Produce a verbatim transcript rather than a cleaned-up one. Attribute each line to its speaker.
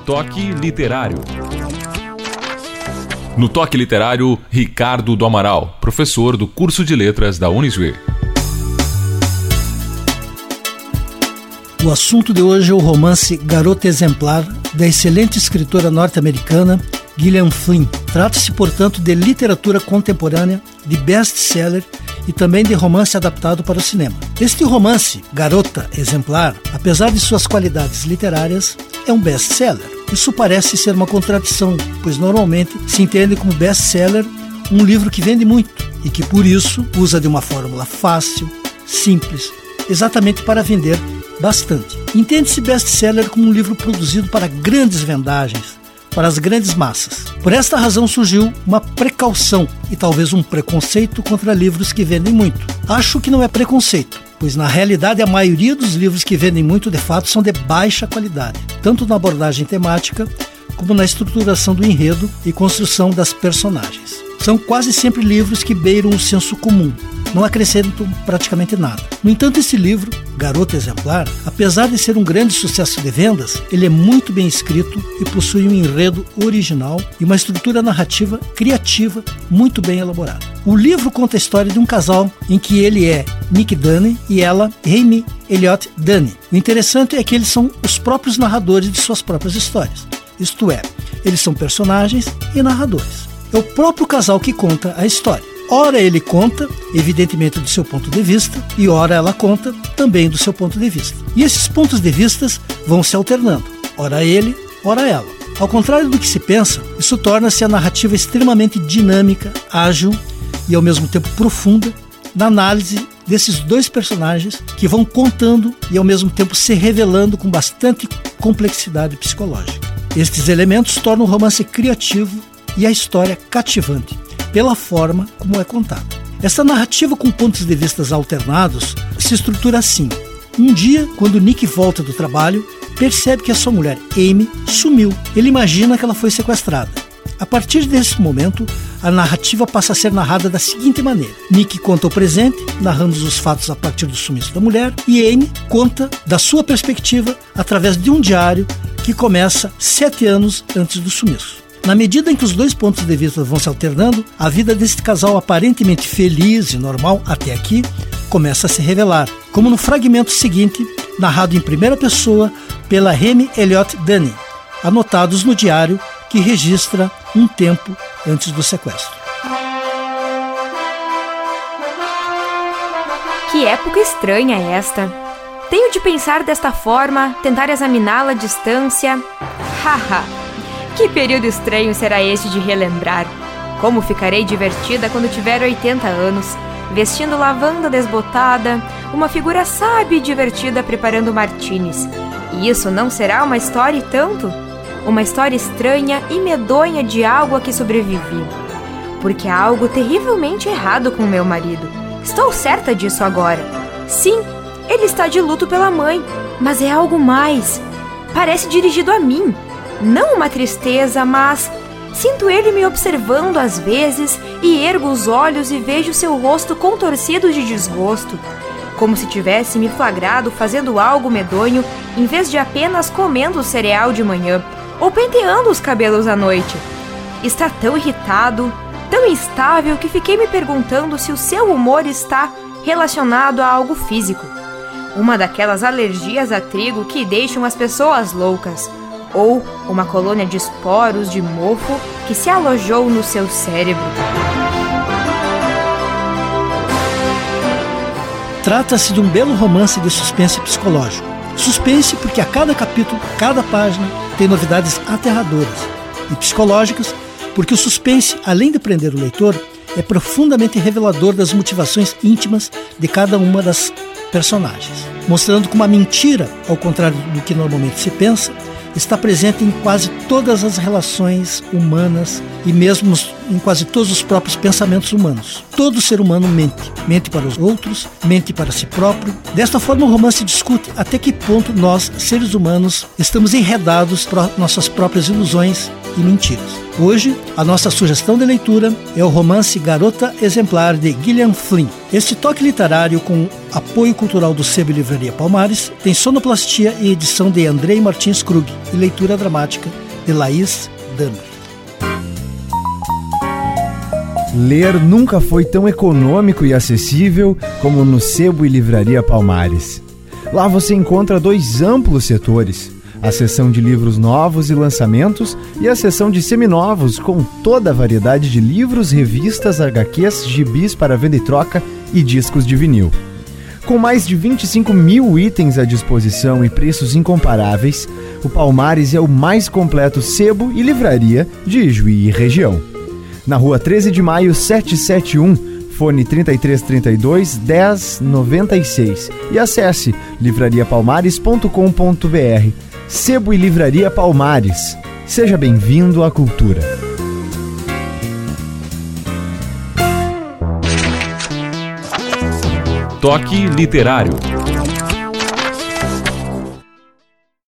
Speaker 1: Toque Literário. No Toque Literário, Ricardo do Amaral, professor do curso de letras da Uniswir.
Speaker 2: O assunto de hoje é o romance Garota Exemplar, da excelente escritora norte-americana Gillian Flynn. Trata-se, portanto, de literatura contemporânea, de best-seller e também de romance adaptado para o cinema. Este romance, Garota Exemplar, apesar de suas qualidades literárias, é um best-seller. Isso parece ser uma contradição, pois normalmente se entende como best-seller um livro que vende muito e que, por isso, usa de uma fórmula fácil, simples, exatamente para vender bastante. Entende-se best-seller como um livro produzido para grandes vendagens, para as grandes massas. Por esta razão surgiu uma precaução e talvez um preconceito contra livros que vendem muito. Acho que não é preconceito, pois na realidade a maioria dos livros que vendem muito de fato são de baixa qualidade, tanto na abordagem temática como na estruturação do enredo e construção das personagens. São quase sempre livros que beiram o senso comum, não acrescentam praticamente nada. No entanto, esse livro, Garota Exemplar, apesar de ser um grande sucesso de vendas, ele é muito bem escrito e possui um enredo original e uma estrutura narrativa criativa muito bem elaborada. O livro conta a história de um casal em que ele é Nick Dunne e ela, Amy Elliott Dunne. O interessante é que eles são os próprios narradores de suas próprias histórias. Isto é, eles são personagens e narradores. É o próprio casal que conta a história. Ora ele conta, evidentemente do seu ponto de vista, e ora ela conta, também do seu ponto de vista. E esses pontos de vista vão se alternando, ora ele, ora ela. Ao contrário do que se pensa, isso torna-se a narrativa extremamente dinâmica, ágil e ao mesmo tempo profunda na análise desses dois personagens que vão contando e ao mesmo tempo se revelando com bastante complexidade psicológica. Estes elementos tornam o romance criativo e a história cativante, pela forma como é contada. Essa narrativa com pontos de vista alternados se estrutura assim. Um dia, quando Nick volta do trabalho, percebe que a sua mulher, Amy, sumiu. Ele imagina que ela foi sequestrada. A partir desse momento, a narrativa passa a ser narrada da seguinte maneira. Nick conta o presente, narrando os fatos a partir do sumiço da mulher, e Amy conta da sua perspectiva através de um diário que começa sete anos antes do sumiço. Na medida em que os dois pontos de vista vão se alternando, a vida deste casal aparentemente feliz e normal até aqui começa a se revelar, como no fragmento seguinte, narrado em primeira pessoa pela Amy Elliott Dunne, anotados no diário que registra um tempo antes do sequestro.
Speaker 3: Que época estranha é esta! Tenho de pensar desta forma, tentar examiná-la à distância. Haha! Que período estranho será este de relembrar? Como ficarei divertida quando tiver oitenta anos, vestindo lavanda desbotada, uma figura sábia e divertida preparando martinis. E isso não será uma história e tanto? Uma história estranha e medonha de algo a que sobrevivi. Porque há algo terrivelmente errado com meu marido. Estou certa disso agora. Sim, ele está de luto pela mãe, mas é algo mais. Parece dirigido a mim. Não uma tristeza, mas sinto ele me observando às vezes e ergo os olhos e vejo seu rosto contorcido de desgosto, como se tivesse me flagrado fazendo algo medonho em vez de apenas comendo o cereal de manhã ou penteando os cabelos à noite. Está tão irritado, tão instável que fiquei me perguntando se o seu humor está relacionado a algo físico, uma daquelas alergias a trigo que deixam as pessoas loucas, ou uma colônia de esporos de mofo que se alojou no seu cérebro.
Speaker 2: Trata-se de um belo romance de suspense psicológico. Suspense porque a cada capítulo, cada página, tem novidades aterradoras. E psicológicas porque o suspense, além de prender o leitor, é profundamente revelador das motivações íntimas de cada uma das personagens, mostrando como a mentira, ao contrário do que normalmente se pensa, está presente em quase todas as relações humanas e mesmo em quase todos os próprios pensamentos humanos. Todo ser humano mente. Mente para os outros, mente para si próprio. Desta forma, o romance discute até que ponto nós, seres humanos, estamos enredados por nossas próprias ilusões e Mentiras. Hoje, a nossa sugestão de leitura é o romance Garota Exemplar, de Gillian Flynn. Este toque literário, com apoio cultural do Sebo e Livraria Palmares, tem sonoplastia e edição de Andrei Martins Krug e leitura dramática de Laís Damer.
Speaker 4: Ler nunca foi tão econômico e acessível como no Sebo e Livraria Palmares. Lá você encontra dois amplos setores: a seção de livros novos e lançamentos e a seção de seminovos, com toda a variedade de livros, revistas, agá quês, gibis para venda e troca e discos de vinil. Com mais de vinte e cinco mil itens à disposição e preços incomparáveis, o Palmares é o mais completo sebo e livraria de Ijuí e região. Na rua treze de maio, setecentos e setenta e um, fone trinta e três, trinta e dois, dez, noventa e seis, e acesse livraria palmares ponto com ponto br. Sebo e Livraria Palmares. Seja bem-vindo à cultura.
Speaker 1: Toque literário.